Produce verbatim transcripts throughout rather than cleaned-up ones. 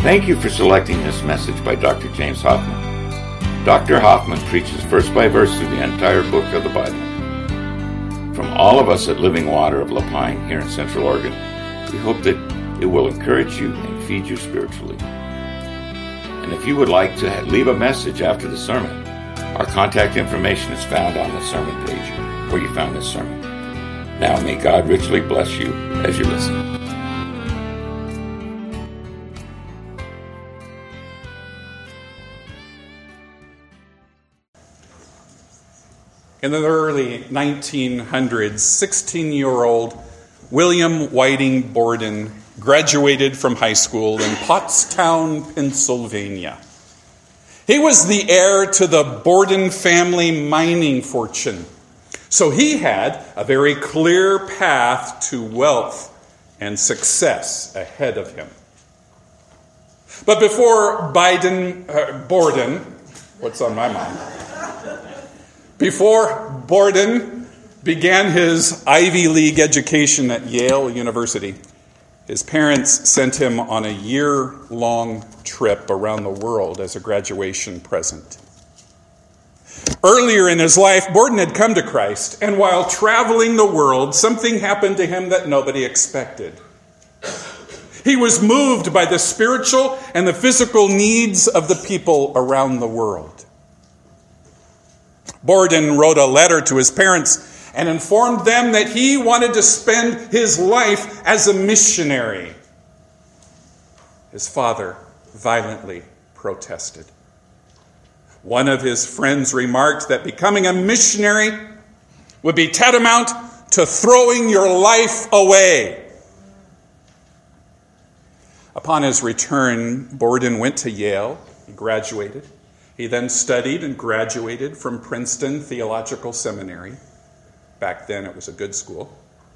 Thank you for selecting this message by Doctor James Hoffman. Doctor Hoffman preaches verse by verse through the entire book of the Bible. From all of us at Living Water of Lapine here in Central Oregon, we hope that it will encourage you and feed you spiritually. And if you would like to leave a message after the sermon, our contact information is found on the sermon page where you found this sermon. Now may God richly bless you as you listen. In the early nineteen hundreds, sixteen-year-old William Whiting Borden graduated from high school in Pottstown, Pennsylvania. He was the heir to the Borden family mining fortune, so he had a very clear path to wealth and success ahead of him. But before Biden, uh, Borden, what's on my mind? Before Borden began his Ivy League education at Yale University, his parents sent him on a year-long trip around the world as a graduation present. Earlier in his life, Borden had come to Christ, and while traveling the world, something happened to him that nobody expected. He was moved by the spiritual and the physical needs of the people around the world. Borden wrote a letter to his parents and informed them that he wanted to spend his life as a missionary. His father violently protested. One of his friends remarked that becoming a missionary would be tantamount to throwing your life away. Upon his return, Borden went to Yale. He graduated. He then studied and graduated from Princeton Theological Seminary. Back then, it was a good school.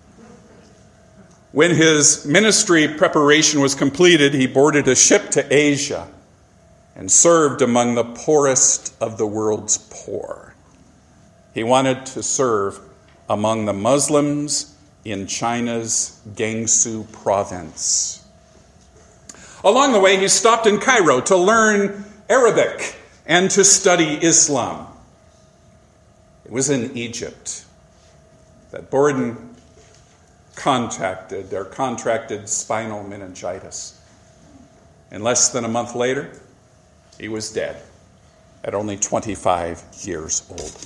When his ministry preparation was completed, he boarded a ship to Asia and served among the poorest of the world's poor. He wanted to serve among the Muslims in China's Gansu province. Along the way, he stopped in Cairo to learn Arabic and to study Islam. It was in Egypt that Borden contacted or contracted spinal meningitis. And less than a month later, he was dead at only twenty-five years old.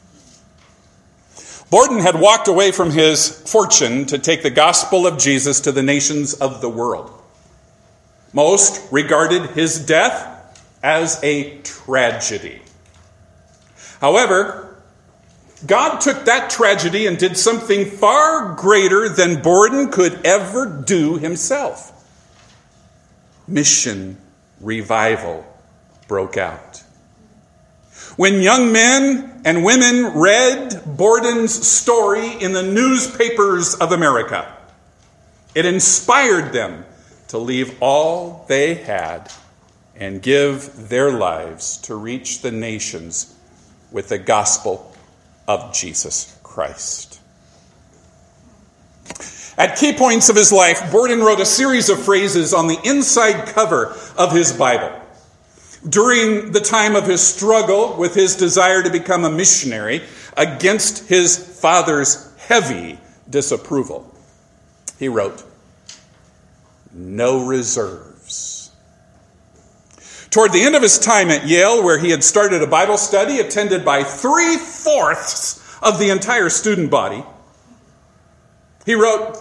Borden had walked away from his fortune to take the gospel of Jesus to the nations of the world. Most regarded his death as a tragedy. However, God took that tragedy and did something far greater than Borden could ever do himself. Mission revival broke out. When young men and women read Borden's story in the newspapers of America, it inspired them to leave all they had and give their lives to reach the nations with the gospel of Jesus Christ. At key points of his life, Borden wrote a series of phrases on the inside cover of his Bible. During the time of his struggle with his desire to become a missionary against his father's heavy disapproval, he wrote, "No reserves." Toward the end of his time at Yale, where he had started a Bible study attended by three-fourths of the entire student body, he wrote,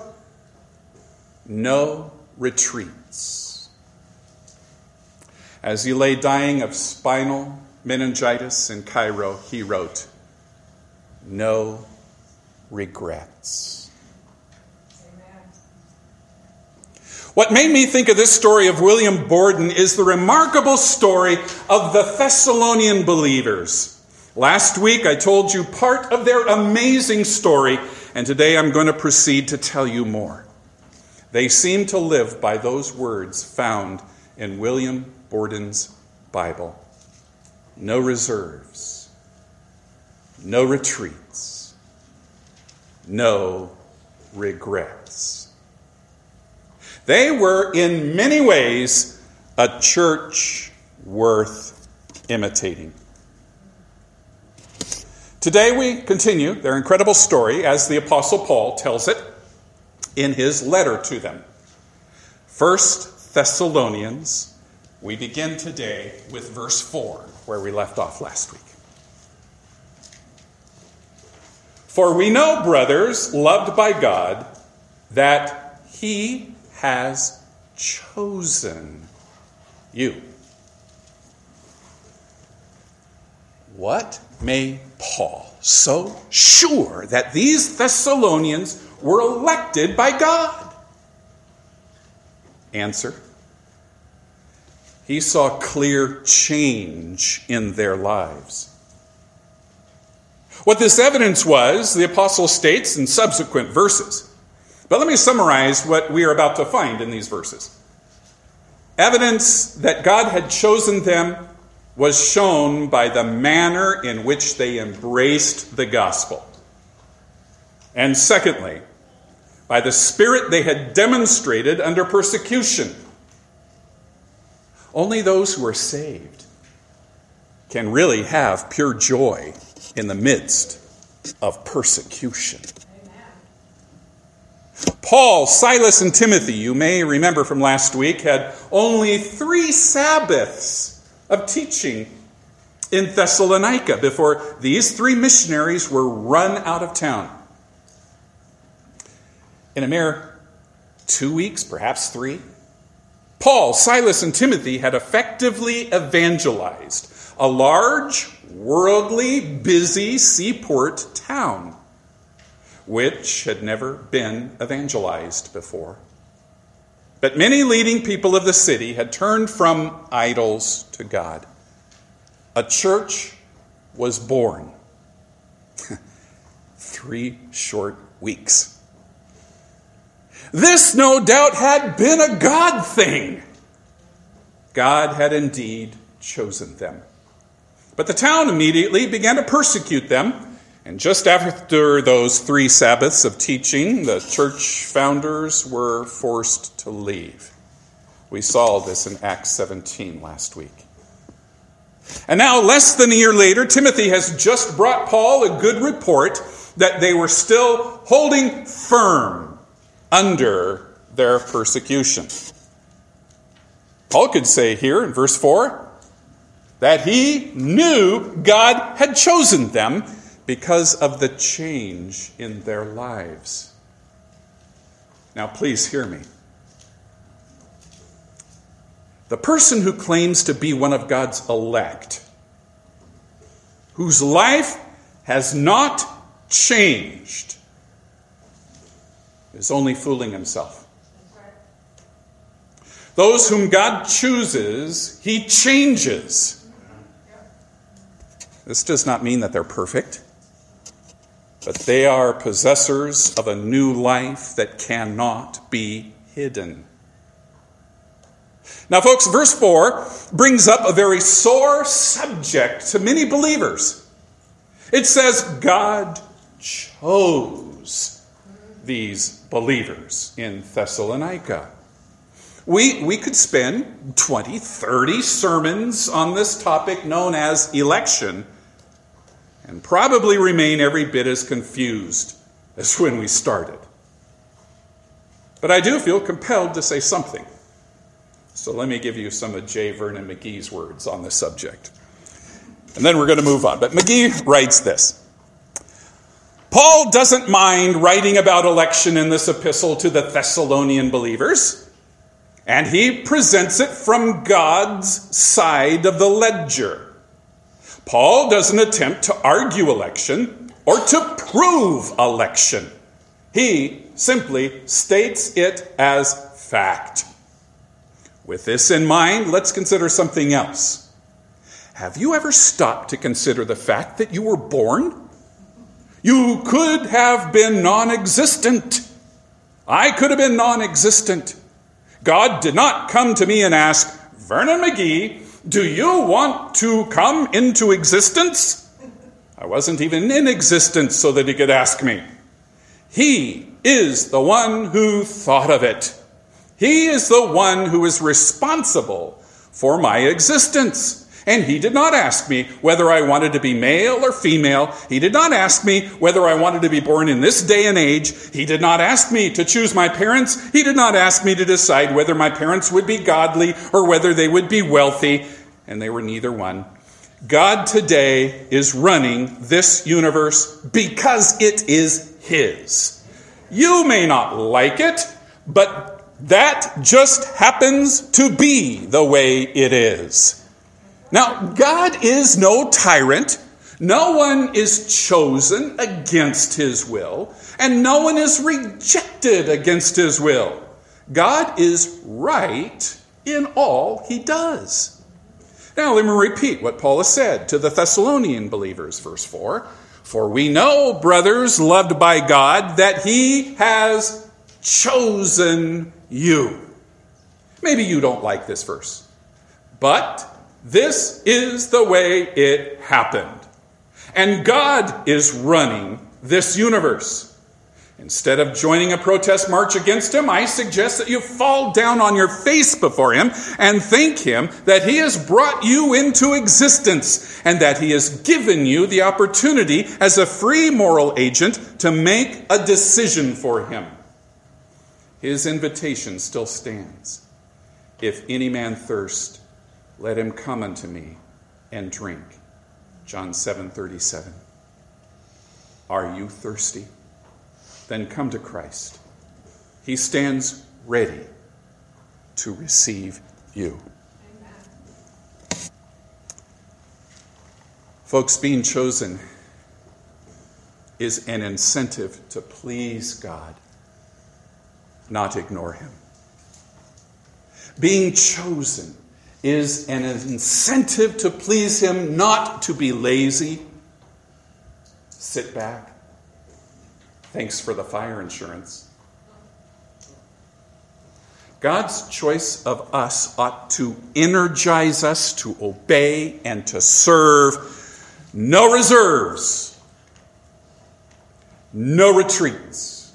"No retreats." As he lay dying of spinal meningitis in Cairo, he wrote, "No regrets." What made me think of this story of William Borden is the remarkable story of the Thessalonian believers. Last week I told you part of their amazing story, and today I'm going to proceed to tell you more. They seem to live by those words found in William Borden's Bible. No reserves, no retreats, no regrets. They were in many ways a church worth imitating. Today we continue their incredible story as the Apostle Paul tells it in his letter to them. First Thessalonians, we begin today with verse four, where we left off last week. For we know, brothers, loved by God, that he has chosen you. What made Paul so sure that these Thessalonians were elected by God? Answer: he saw clear change in their lives. What this evidence was, the apostle states in subsequent verses. But let me summarize what we are about to find in these verses. Evidence that God had chosen them was shown by the manner in which they embraced the gospel. And secondly, by the spirit they had demonstrated under persecution. Only those who are saved can really have pure joy in the midst of persecution. Paul, Silas, and Timothy, you may remember from last week, had only three Sabbaths of teaching in Thessalonica before these three missionaries were run out of town. In a mere two weeks, perhaps three, Paul, Silas, and Timothy had effectively evangelized a large, worldly, busy seaport town, which had never been evangelized before. But many leading people of the city had turned from idols to God. A church was born. Three short weeks. This, no doubt, had been a God thing. God had indeed chosen them. But the town immediately began to persecute them. And just after those three Sabbaths of teaching, the church founders were forced to leave. We saw this in Acts seventeen last week. And now, less than a year later, Timothy has just brought Paul a good report that they were still holding firm under their persecution. Paul could say here in verse four that he knew God had chosen them because of the change in their lives. Now, please hear me. The person who claims to be one of God's elect, whose life has not changed, is only fooling himself. Those whom God chooses, he changes. This does not mean that they're perfect, but they are possessors of a new life that cannot be hidden. Now, folks, verse four brings up a very sore subject to many believers. It says God chose these believers in Thessalonica. We, we could spend twenty, thirty sermons on this topic known as election and probably remain every bit as confused as when we started. But I do feel compelled to say something. So let me give you some of J. Vernon McGee's words on this subject. And then we're going to move on. But McGee writes this. Paul doesn't mind writing about election in this epistle to the Thessalonian believers, and he presents it from God's side of the ledger. Paul doesn't attempt to argue election or to prove election. He simply states it as fact. With this in mind, let's consider something else. Have you ever stopped to consider the fact that you were born? You could have been non-existent. I could have been non-existent. God did not come to me and ask, Vernon McGee, do you want to come into existence? I wasn't even in existence so that he could ask me. He is the one who thought of it. He is the one who is responsible for my existence. And he did not ask me whether I wanted to be male or female. He did not ask me whether I wanted to be born in this day and age. He did not ask me to choose my parents. He did not ask me to decide whether my parents would be godly or whether they would be wealthy. And they were neither one. God today is running this universe because it is his. You may not like it, but that just happens to be the way it is. Now, God is no tyrant. No one is chosen against his will, and no one is rejected against his will. God is right in all he does. Now, let me repeat what Paul has said to the Thessalonian believers, verse four. For we know, brothers loved by God, that he has chosen you. Maybe you don't like this verse, but this is the way it happened. And God is running this universe. Instead of joining a protest march against him, I suggest that you fall down on your face before him and thank him that he has brought you into existence and that he has given you the opportunity as a free moral agent to make a decision for him. His invitation still stands. If any man thirst, let him come unto me and drink. John seven thirty-seven. Are you thirsty? Then come to Christ. He stands ready to receive you. Amen. Folks, being chosen is an incentive to please God, not ignore him. Being chosen is an incentive to please him, not to be lazy, sit back. Thanks for the fire insurance. God's choice of us ought to energize us to obey and to serve. No reserves. No retreats.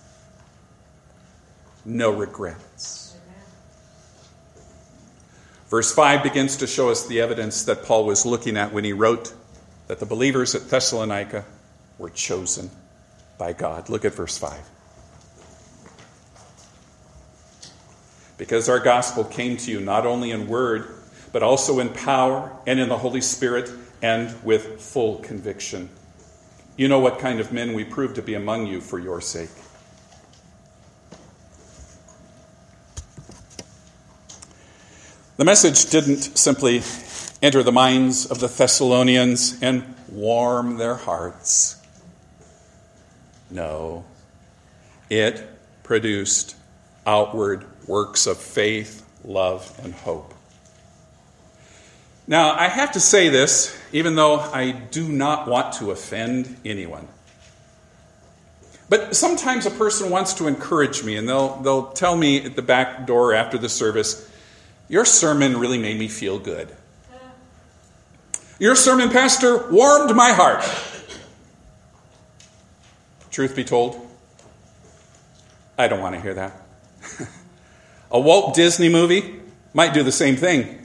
No regrets. Verse five begins to show us the evidence that Paul was looking at when he wrote that the believers at Thessalonica were chosen by God. Look at verse five. Because our gospel came to you not only in word, but also in power and in the Holy Spirit and with full conviction. You know what kind of men we proved to be among you for your sake. The message didn't simply enter the minds of the Thessalonians and warm their hearts. No, it produced outward works of faith, love, and hope. Now, I have to say this, even though I do not want to offend anyone. But sometimes a person wants to encourage me, and they'll, they'll tell me at the back door after the service, your sermon really made me feel good. Your sermon, Pastor, warmed my heart. Truth be told, I don't want to hear that. A Walt Disney movie might do the same thing.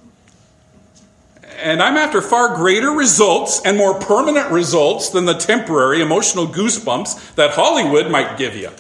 And I'm after far greater results and more permanent results than the temporary emotional goosebumps that Hollywood might give you.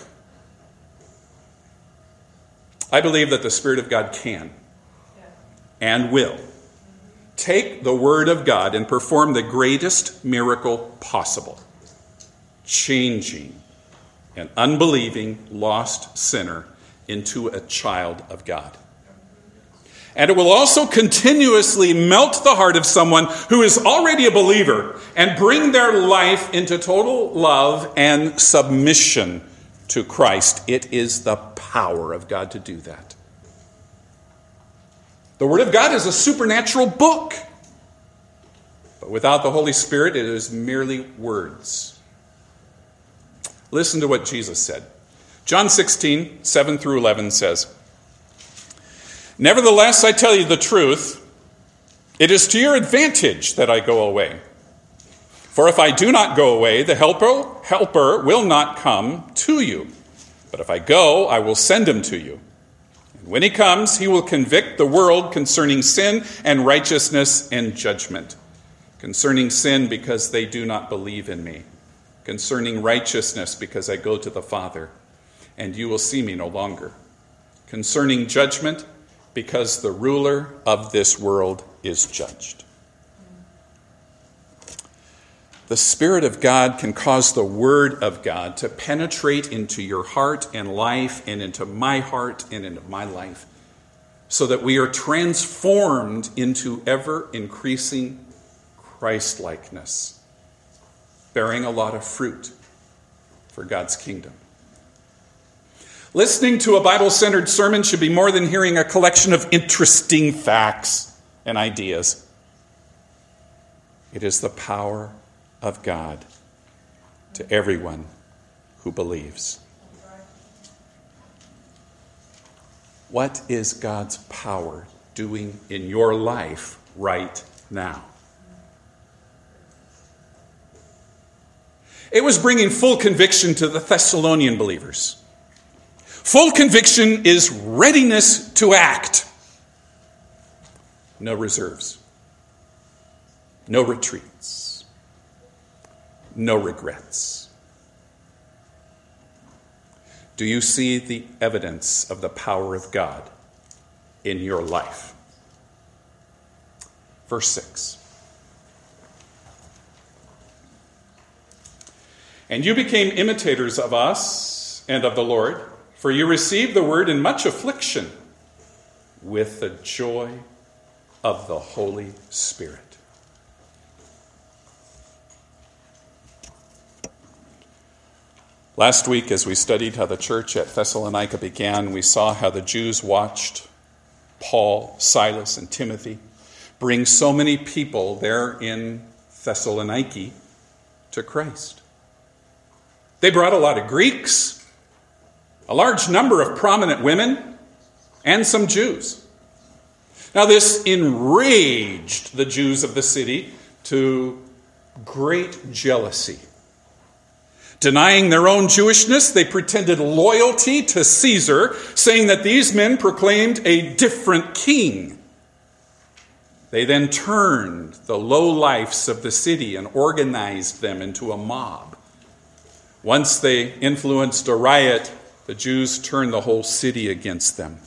I believe that the Spirit of God can and will take the Word of God and perform the greatest miracle possible, changing an unbelieving, lost sinner into a child of God. And it will also continuously melt the heart of someone who is already a believer and bring their life into total love and submission to Christ. It is the power of God to do that. The Word of God is a supernatural book. But without the Holy Spirit, it is merely words. Listen to what Jesus said. John sixteen, seven through eleven says, Nevertheless, I tell you the truth, it is to your advantage that I go away. For if I do not go away, the helper, helper will not come to you. But if I go, I will send him to you. When he comes, he will convict the world concerning sin and righteousness and judgment. Concerning sin, because they do not believe in me. Concerning righteousness, because I go to the Father, and you will see me no longer. Concerning judgment, because the ruler of this world is judged. The Spirit of God can cause the Word of God to penetrate into your heart and life and into my heart and into my life so that we are transformed into ever-increasing Christ-likeness, bearing a lot of fruit for God's kingdom. Listening to a Bible-centered sermon should be more than hearing a collection of interesting facts and ideas. It is the power of God to everyone who believes. What is God's power doing in your life right now? It was bringing full conviction to the Thessalonian believers. Full conviction is readiness to act. No reserves. No retreats. No regrets. Do you see the evidence of the power of God in your life? Verse six. And you became imitators of us and of the Lord, for you received the word in much affliction with the joy of the Holy Spirit. Last week, as we studied how the church at Thessalonica began, we saw how the Jews watched Paul, Silas, and Timothy bring so many people there in Thessaloniki to Christ. They brought a lot of Greeks, a large number of prominent women, and some Jews. Now, this enraged the Jews of the city to great jealousy. Denying their own Jewishness, they pretended loyalty to Caesar, saying that these men proclaimed a different king. They then turned the lowlifes of the city and organized them into a mob. Once they influenced a riot, the Jews turned the whole city against them.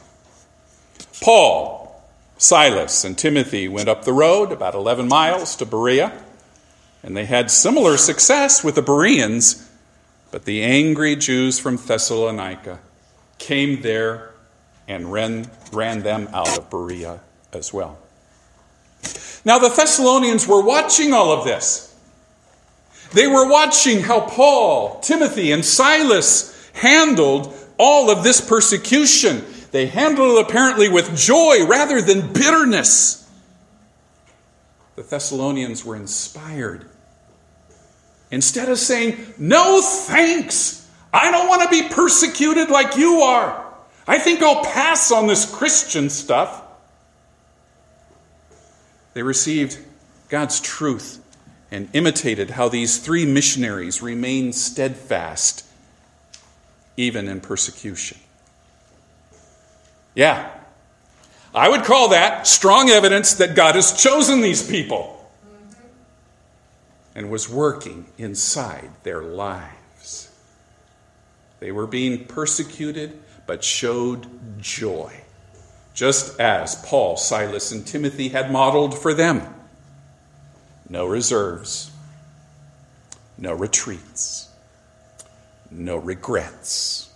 Paul, Silas, and Timothy went up the road about eleven miles to Berea. And they had similar success with the Bereans, but the angry Jews from Thessalonica came there and ran, ran them out of Berea as well. Now the Thessalonians were watching all of this. They were watching how Paul, Timothy, and Silas handled all of this persecution. They handled it apparently with joy rather than bitterness. The Thessalonians were inspired. Instead of saying, "No thanks, I don't want to be persecuted like you are. I think I'll pass on this Christian stuff," they received God's truth and imitated how these three missionaries remained steadfast even in persecution. Yeah, I would call that strong evidence that God has chosen these people and was working inside their lives. They were being persecuted, but showed joy, just as Paul, Silas, and Timothy had modeled for them. No reserves, no retreats, no regrets.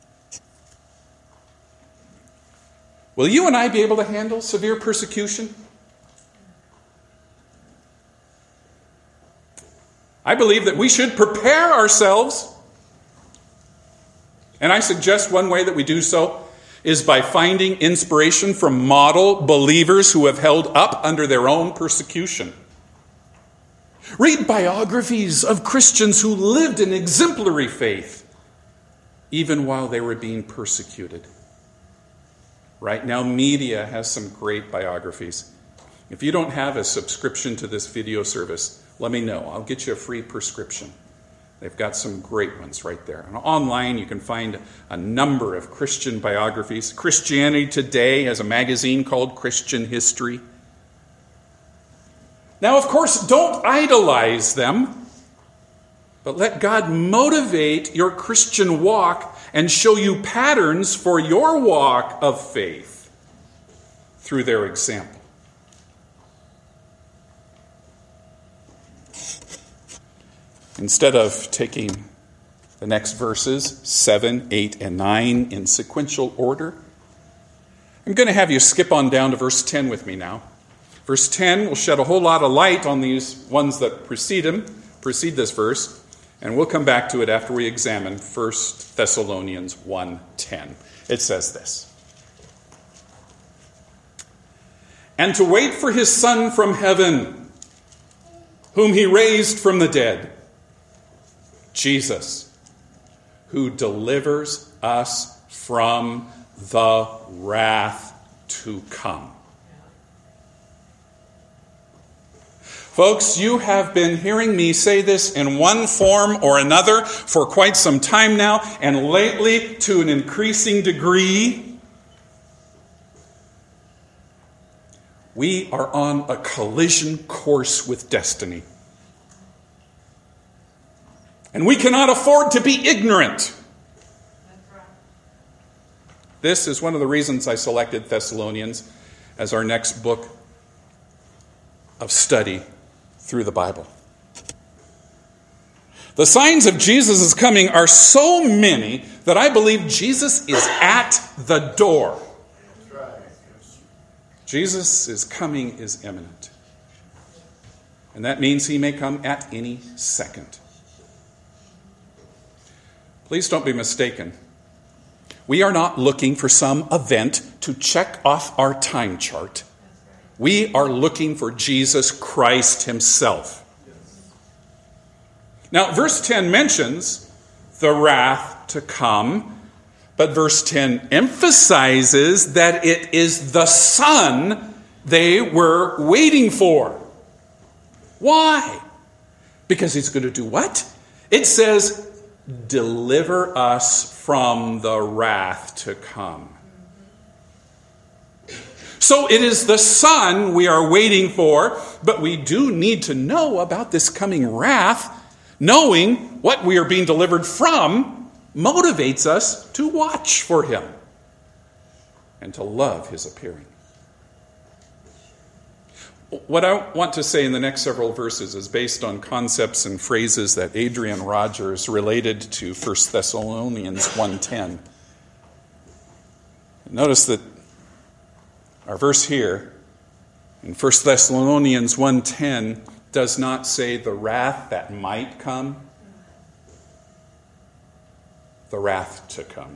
Will you and I be able to handle severe persecution? I believe that we should prepare ourselves. And I suggest one way that we do so is by finding inspiration from model believers who have held up under their own persecution. Read biographies of Christians who lived an exemplary faith, even while they were being persecuted. Right now, media has some great biographies. If you don't have a subscription to this video service, let me know. I'll get you a free prescription. They've got some great ones right there. And online, you can find a number of Christian biographies. Christianity Today has a magazine called Christian History. Now, of course, don't idolize them, but let God motivate your Christian walk and show you patterns for your walk of faith through their example. Instead of taking the next verses, seven, eight, and nine, in sequential order, I'm going to have you skip on down to verse ten with me now. Verse ten will shed a whole lot of light on these ones that precede him, precede this verse, and we'll come back to it after we examine First Thessalonians one ten. It says this: "And to wait for his Son from heaven, whom he raised from the dead, Jesus, who delivers us from the wrath to come." Folks, you have been hearing me say this in one form or another for quite some time now, and lately to an increasing degree. We are on a collision course with destiny. And we cannot afford to be ignorant. This is one of the reasons I selected Thessalonians as our next book of study through the Bible. The signs of Jesus' coming are so many that I believe Jesus is at the door. Jesus' coming is imminent. And that means he may come at any second. Please don't be mistaken. We are not looking for some event to check off our time chart. We are looking for Jesus Christ himself. Now, verse ten mentions the wrath to come, but verse ten emphasizes that it is the Son they were waiting for. Why? Because he's going to do what? It says, deliver us from the wrath to come. So it is the Son we are waiting for, but we do need to know about this coming wrath. Knowing what we are being delivered from motivates us to watch for him and to love his appearing. What I want to say in the next several verses is based on concepts and phrases that Adrian Rogers related to First Thessalonians one ten. Notice that our verse here in First Thessalonians one ten does not say the wrath that might come, the wrath to come.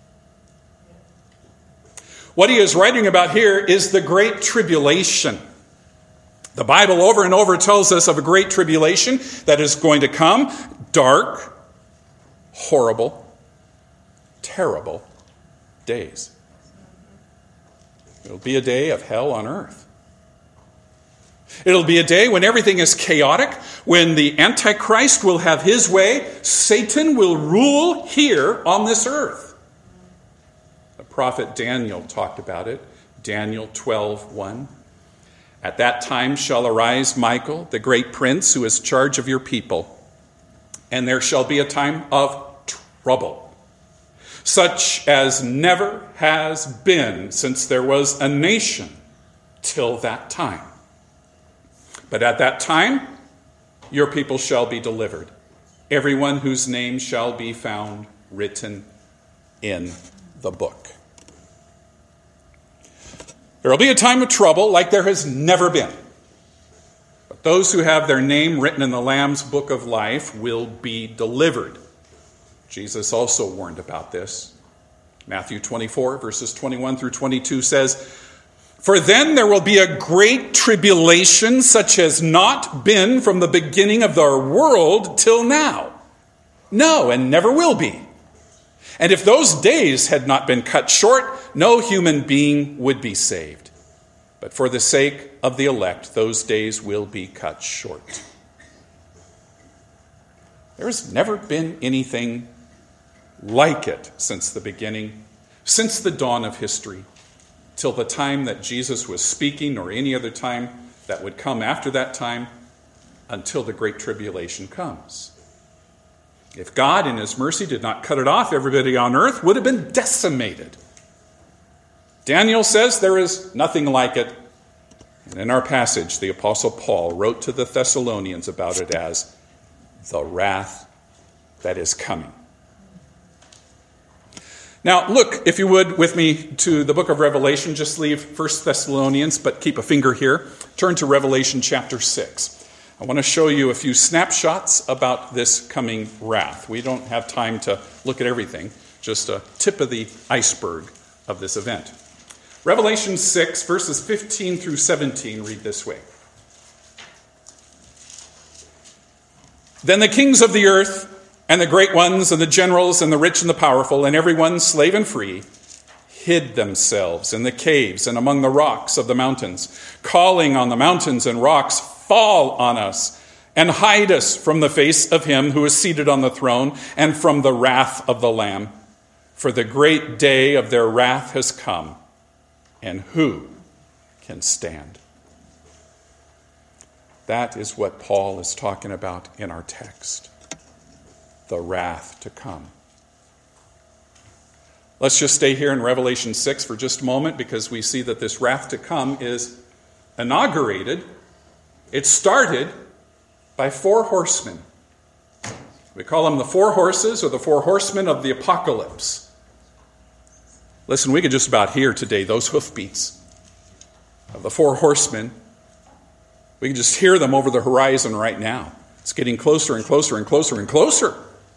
What he is writing about here is the Great Tribulation. The Bible over and over tells us of a great tribulation that is going to come. Dark, horrible, terrible days. It'll be a day of hell on earth. It'll be a day when everything is chaotic, when the Antichrist will have his way. Satan will rule here on this earth. The prophet Daniel talked about it. Daniel twelve one. At that time shall arise Michael, the great prince, who is charge of your people. And there shall be a time of trouble, such as never has been since there was a nation till that time. But at that time, your people shall be delivered, everyone whose name shall be found written in the book. There will be a time of trouble like there has never been. But those who have their name written in the Lamb's book of life will be delivered. Jesus also warned about this. Matthew twenty-four, verses twenty-one through twenty-two says, "For then there will be a great tribulation such as not been from the beginning of the world till now. No, and never will be. And if those days had not been cut short, no human being would be saved. But for the sake of the elect, those days will be cut short." There's never been anything like it since the beginning, since the dawn of history, till the time that Jesus was speaking, or any other time that would come after that time, until the Great Tribulation comes. If God in his mercy did not cut it off, everybody on earth would have been decimated. Daniel says there is nothing like it. And in our passage, the Apostle Paul wrote to the Thessalonians about it as the wrath that is coming. Now, look, if you would, with me to the book of Revelation. Just leave First Thessalonians, but keep a finger here. Turn to Revelation chapter six. I want to show you a few snapshots about this coming wrath. We don't have time to look at everything, just a tip of the iceberg of this event. Revelation six, verses fifteen through seventeen read this way. Then the kings of the earth, and the great ones, and the generals, and the rich and the powerful, and everyone, slave and free, hid themselves in the caves and among the rocks of the mountains, calling on the mountains and rocks, fall on us, and hide us from the face of him who is seated on the throne, and from the wrath of the Lamb. For the great day of their wrath has come, and who can stand? That is what Paul is talking about in our text. The wrath to come. Let's just stay here in Revelation six for just a moment, because we see that this wrath to come is inaugurated. It started by four horsemen. We call them the four horses, or the four horsemen of the apocalypse. Listen, we can just about hear today those hoofbeats of the four horsemen. We can just hear them over the horizon right now. It's getting closer and closer and closer and closer.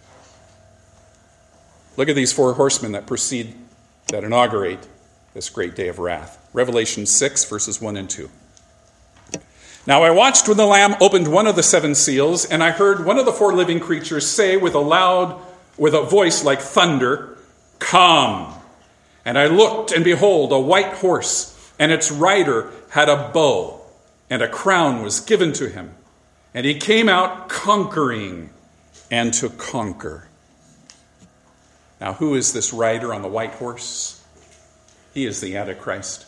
Look at these four horsemen that precede, that inaugurate this great day of wrath. Revelation six, verses one and two. Now I watched when the Lamb opened one of the seven seals, and I heard one of the four living creatures say with a loud, with a voice like thunder, "Come!" And I looked, and behold, a white horse, and its rider had a bow, and a crown was given to him. And he came out conquering and to conquer. Now, who is this rider on the white horse? He is the Antichrist.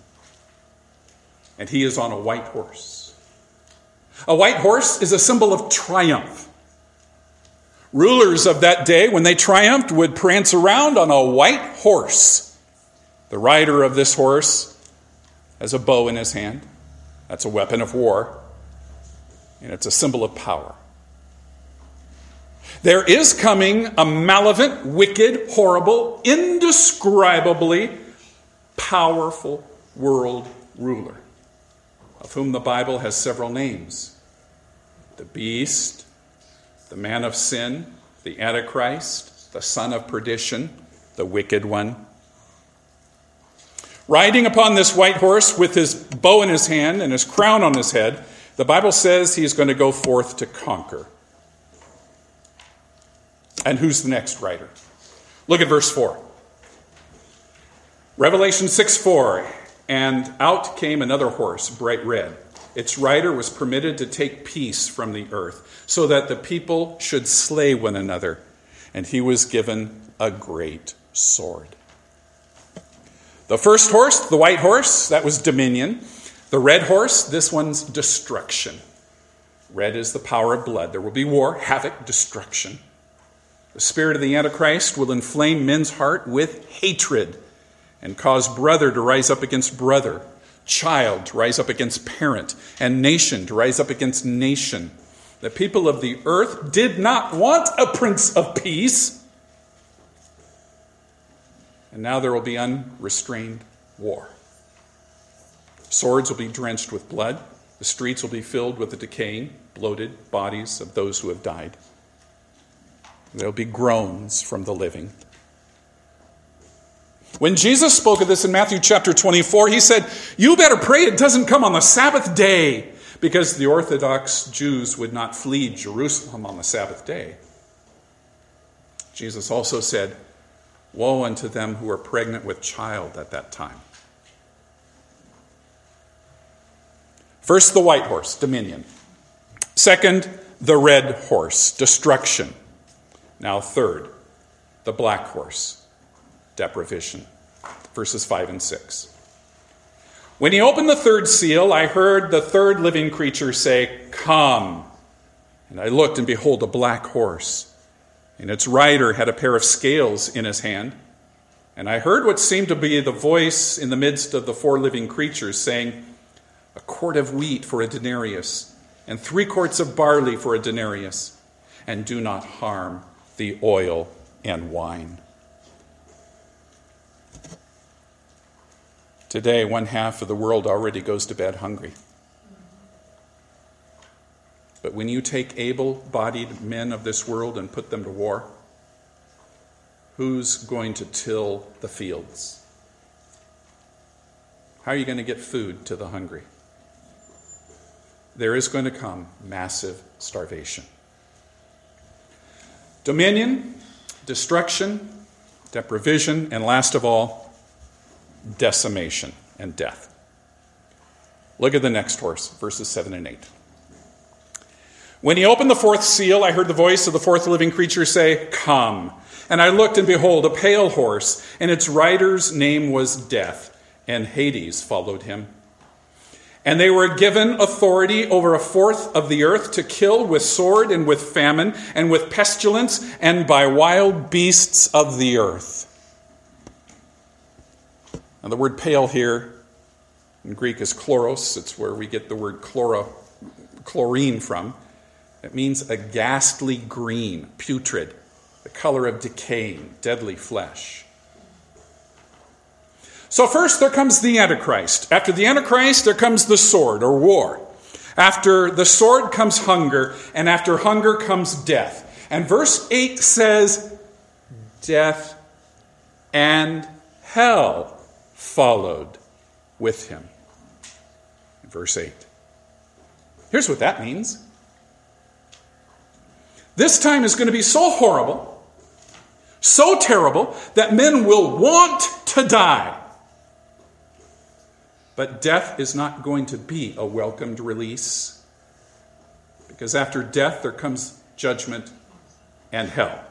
And he is on a white horse. A white horse is a symbol of triumph. Rulers of that day, when they triumphed, would prance around on a white horse. The rider of this horse has a bow in his hand. That's a weapon of war. And it's a symbol of power. There is coming a malevolent, wicked, horrible, indescribably powerful world ruler, of whom the Bible has several names. The beast, the man of sin, the Antichrist, the son of perdition, the wicked one. Riding upon this white horse with his bow in his hand and his crown on his head, the Bible says he's going to go forth to conquer. And who's the next rider? Look at verse four. Revelation six four. And out came another horse, bright red. Its rider was permitted to take peace from the earth, so that the people should slay one another. And he was given a great sword. The first horse, the white horse, that was dominion. The red horse, this one's destruction. Red is the power of blood. There will be war, havoc, destruction. The spirit of the Antichrist will inflame men's heart with hatred and cause brother to rise up against brother, child to rise up against parent, and nation to rise up against nation. The people of the earth did not want a prince of peace. And now there will be unrestrained war. Swords will be drenched with blood. The streets will be filled with the decaying, bloated bodies of those who have died. There will be groans from the living. When Jesus spoke of this in Matthew chapter twenty-four, he said, "You better pray it doesn't come on the Sabbath day," because the Orthodox Jews would not flee Jerusalem on the Sabbath day. Jesus also said, "Woe unto them who are pregnant with child at that time." First, the white horse, dominion. Second, the red horse, destruction. Now third, the black horse, deprivation. Verses five and six. When he opened the third seal, I heard the third living creature say, "Come." And I looked, and behold, a black horse. And its rider had a pair of scales in his hand. And I heard what seemed to be the voice in the midst of the four living creatures saying, "A quart of wheat for a denarius, and three quarts of barley for a denarius, and do not harm the oil and wine." Today, one half of the world already goes to bed hungry. But when you take able-bodied men of this world and put them to war, who's going to till the fields? How are you going to get food to the hungry? There is going to come massive starvation. Dominion, destruction, deprivation, and last of all, decimation and death. Look at the next horse, verses seven and eight. When he opened the fourth seal, I heard the voice of the fourth living creature say, "Come." And I looked, and behold, a pale horse, and its rider's name was Death, and Hades followed him. And they were given authority over a fourth of the earth to kill with sword and with famine and with pestilence and by wild beasts of the earth. Now the word pale here in Greek is chloros. It's where we get the word chloro, chlorine from. It means a ghastly green, putrid, the color of decaying, deadly flesh. So first there comes the Antichrist. After the Antichrist, there comes the sword or war. After the sword comes hunger, and after hunger comes death. And verse eight says, death and hell followed with him. Verse eight. Here's what that means. This time is going to be so horrible, so terrible, that men will want to die. But death is not going to be a welcomed release, because after death there comes judgment and hell.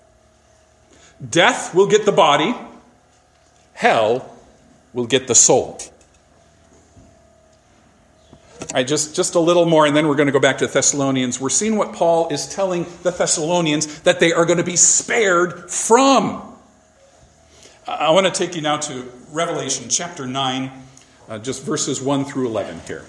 Death will get the body, hell will get the soul. All right, just, just a little more, and then we're going to go back to Thessalonians. We're seeing what Paul is telling the Thessalonians that they are going to be spared from. I want to take you now to Revelation chapter nine, uh, just verses one through eleven here.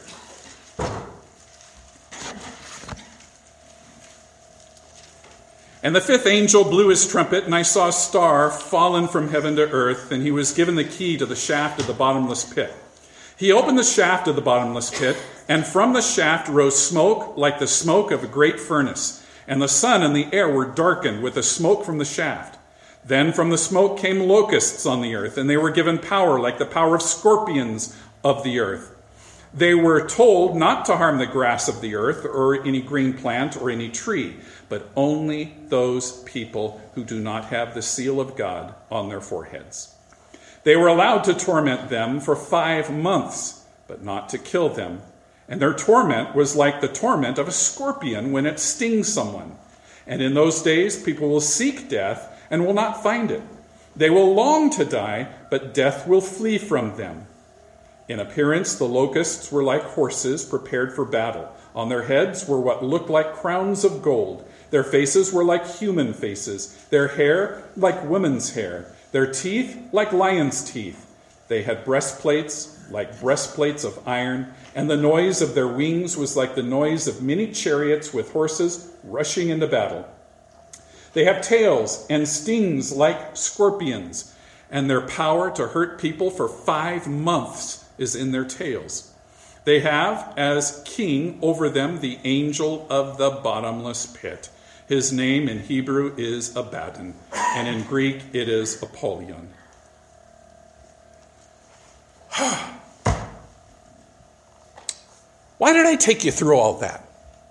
And the fifth angel blew his trumpet, and I saw a star fallen from heaven to earth, and he was given the key to the shaft of the bottomless pit. He opened the shaft of the bottomless pit, and from the shaft rose smoke like the smoke of a great furnace, and the sun and the air were darkened with the smoke from the shaft. Then from the smoke came locusts on the earth, and they were given power like the power of scorpions of the earth. They were told not to harm the grass of the earth or any green plant or any tree, but only those people who do not have the seal of God on their foreheads. They were allowed to torment them for five months, but not to kill them. And their torment was like the torment of a scorpion when it stings someone. And in those days, people will seek death and will not find it. They will long to die, but death will flee from them. In appearance, the locusts were like horses prepared for battle. On their heads were what looked like crowns of gold. Their faces were like human faces. Their hair like women's hair. Their teeth like lions' teeth. They had breastplates like breastplates of iron, and the noise of their wings was like the noise of many chariots with horses rushing into battle. They have tails and stings like scorpions, and their power to hurt people for five months is in their tails. They have as king over them the angel of the bottomless pit. His name in Hebrew is Abaddon, and in Greek it is Apollyon. Why did I take you through all that?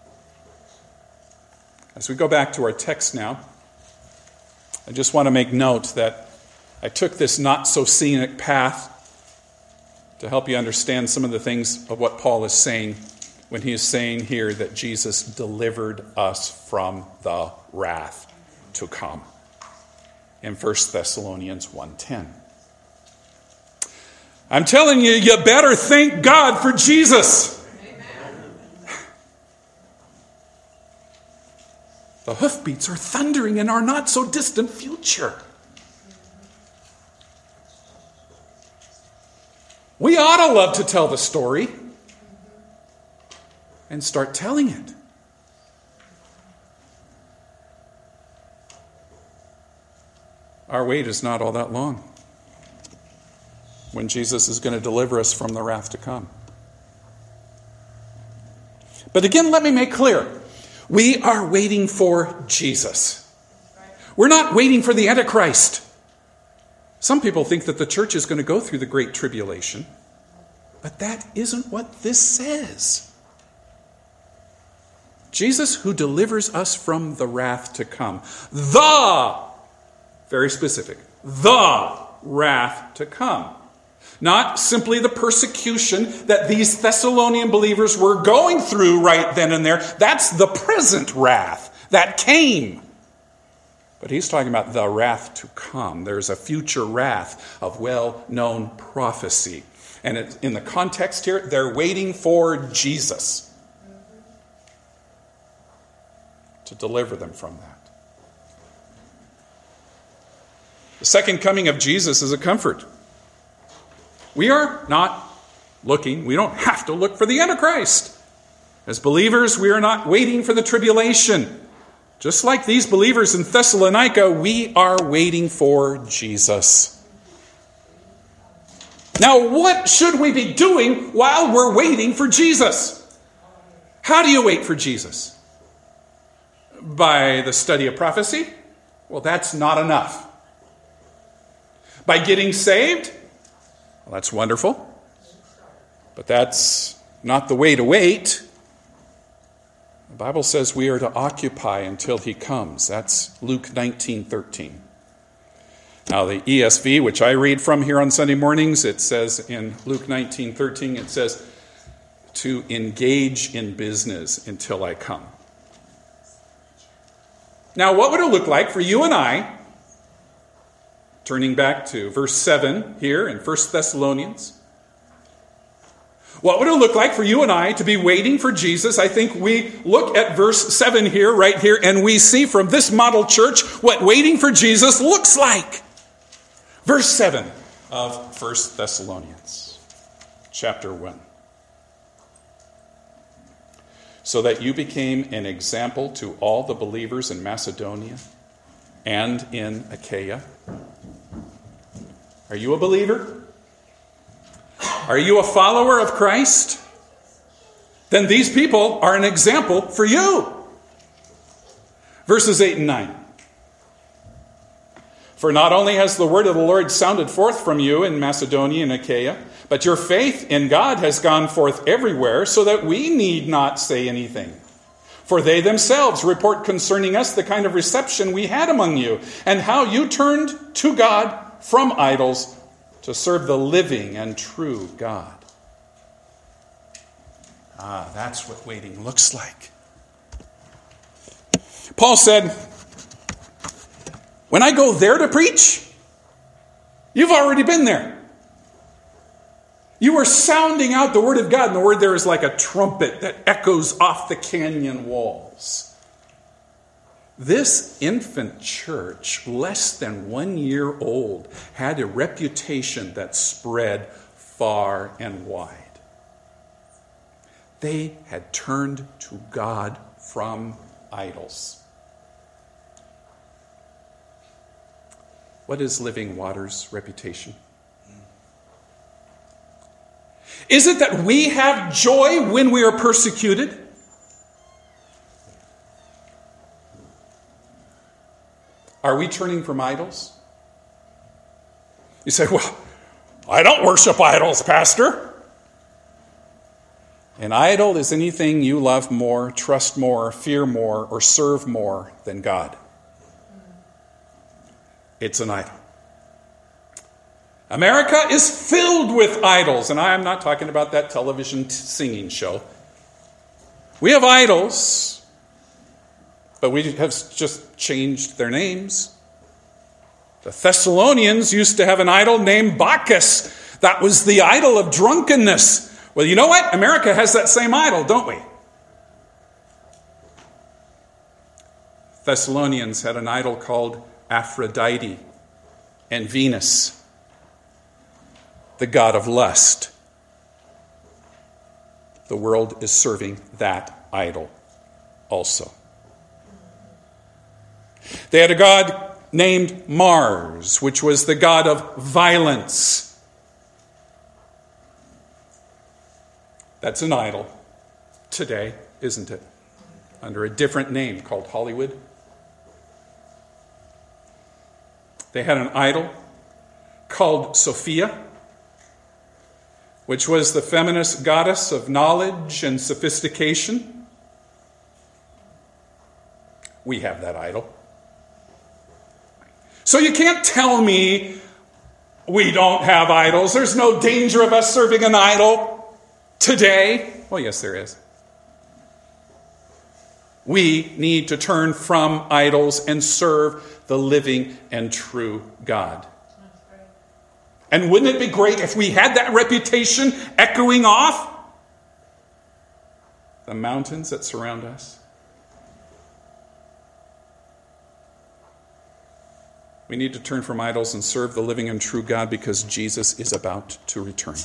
As we go back to our text now, I just want to make note that I took this not-so-scenic path to help you understand some of the things of what Paul is saying when he is saying here that Jesus delivered us from the wrath to come in First Thessalonians one ten. I'm telling you, you better thank God for Jesus. The hoofbeats are thundering in our not-so-distant future. We ought to love to tell the story and start telling it. Our wait is not all that long when Jesus is going to deliver us from the wrath to come. But again, let me make clear. We are waiting for Jesus. We're not waiting for the Antichrist. Some people think that the church is going to go through the Great Tribulation, but that isn't what this says. Jesus who delivers us from the wrath to come. The, very specific, the wrath to come. Not simply the persecution that these Thessalonian believers were going through right then and there. That's the present wrath that came. But he's talking about the wrath to come. There's a future wrath of well-known prophecy. And it, in the context here, they're waiting for Jesus to deliver them from that. The second coming of Jesus is a comfort. We are not looking, we don't have to look for the Antichrist. As believers, we are not waiting for the tribulation. Just like these believers in Thessalonica, we are waiting for Jesus. Now, what should we be doing while we're waiting for Jesus? How do you wait for Jesus? By the study of prophecy? Well, that's not enough. By getting saved? Well, that's wonderful. But that's not the way to wait. The Bible says we are to occupy until he comes. That's Luke nineteen thirteen. Now, the E S V, which I read from here on Sunday mornings, it says in Luke nineteen thirteen, it says, to engage in business until I come. Now, what would it look like for you and I, turning back to verse seven here in First Thessalonians, what would it look like for you and I to be waiting for Jesus? I think we look at verse seven here, right here, and we see from this model church what waiting for Jesus looks like. Verse seven of First Thessalonians, chapter one. So that you became an example to all the believers in Macedonia and in Achaia. Are you a believer? Are you a follower of Christ? Then these people are an example for you. Verses eight and nine. For not only has the word of the Lord sounded forth from you in Macedonia and Achaia, but your faith in God has gone forth everywhere, so that we need not say anything. For they themselves report concerning us the kind of reception we had among you, and how you turned to God from idols to serve the living and true God. Ah, that's what waiting looks like. Paul said, when I go there to preach, you've already been there. You were sounding out the word of God, and the word there is like a trumpet that echoes off the canyon walls. This infant church, less than one year old, had a reputation that spread far and wide. They had turned to God from idols. What is Living Water's reputation? Is it that we have joy when we are persecuted? Are we turning from idols? You say, well, I don't worship idols, Pastor. An idol is anything you love more, trust more, fear more, or serve more than God. It's an idol. America is filled with idols, and I am not talking about that television t- singing show. We have idols, but we have just changed their names. The Thessalonians used to have an idol named Bacchus. That was the idol of drunkenness. Well, you know what? America has that same idol, don't we? Thessalonians had an idol called Aphrodite and Venus, the god of lust. The world is serving that idol also. They had a god named Mars, which was the god of violence. That's an idol today, isn't it? Under a different name called Hollywood. They had an idol called Sophia, which was the feminist goddess of knowledge and sophistication. We have that idol. So you can't tell me we don't have idols. There's no danger of us serving an idol today. Well, yes, there is. We need to turn from idols and serve the living and true God. And wouldn't it be great if we had that reputation echoing off the mountains that surround us? We need to turn from idols and serve the living and true God because Jesus is about to return.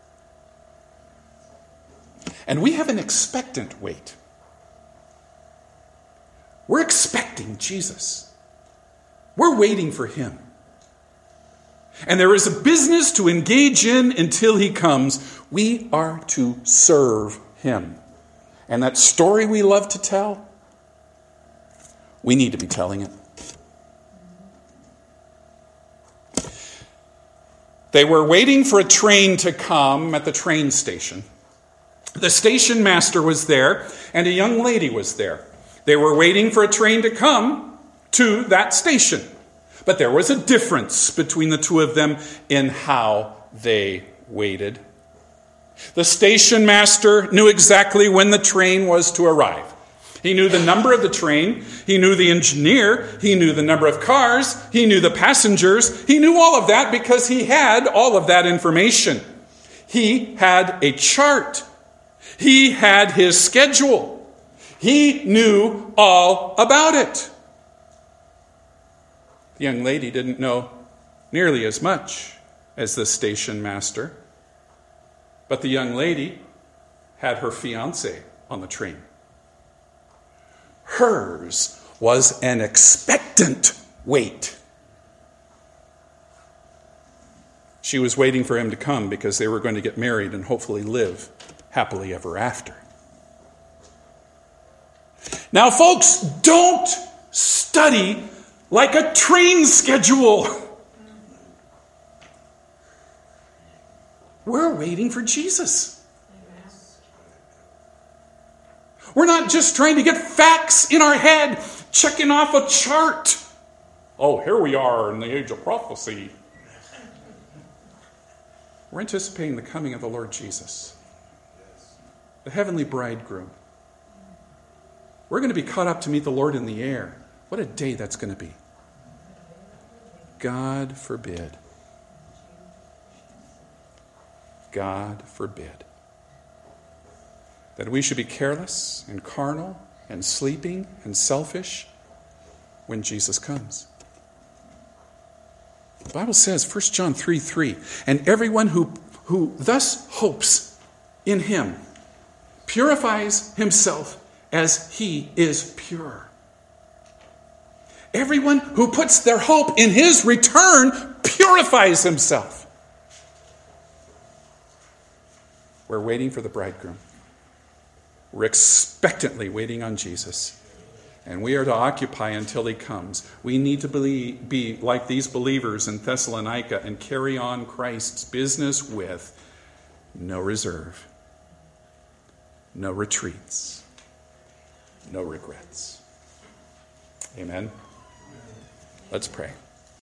And we have an expectant wait. We're expecting Jesus. We're waiting for him. And there is a business to engage in until he comes. We are to serve him. And that story we love to tell, we need to be telling it. They were waiting for a train to come at the train station. The station master was there, and a young lady was there. They were waiting for a train to come to that station. But there was a difference between the two of them in how they waited. The station master knew exactly when the train was to arrive. He knew the number of the train. He knew the engineer. He knew the number of cars. He knew the passengers. He knew all of that because he had all of that information. He had a chart. He had his schedule. He knew all about it. The young lady didn't know nearly as much as the station master, but the young lady had her fiancé on the train. Hers was an expectant wait. She was waiting for him to come because they were going to get married and hopefully live happily ever after. Now, folks, don't study like a train schedule. We're waiting for Jesus. We're not just trying to get facts in our head, checking off a chart. Oh, here we are in the age of prophecy. We're anticipating the coming of the Lord Jesus, the heavenly bridegroom. We're going to be caught up to meet the Lord in the air. What a day that's going to be. God forbid. God forbid that we should be careless and carnal and sleeping and selfish when Jesus comes. The Bible says, First John three three, and everyone who, who thus hopes in him purifies himself as he is pure. Everyone who puts their hope in his return purifies himself. We're waiting for the bridegroom. We're expectantly waiting on Jesus. And we are to occupy until he comes. We need to be, be like these believers in Thessalonica and carry on Christ's business with no reserve, no retreats, no regrets. Amen. Let's pray.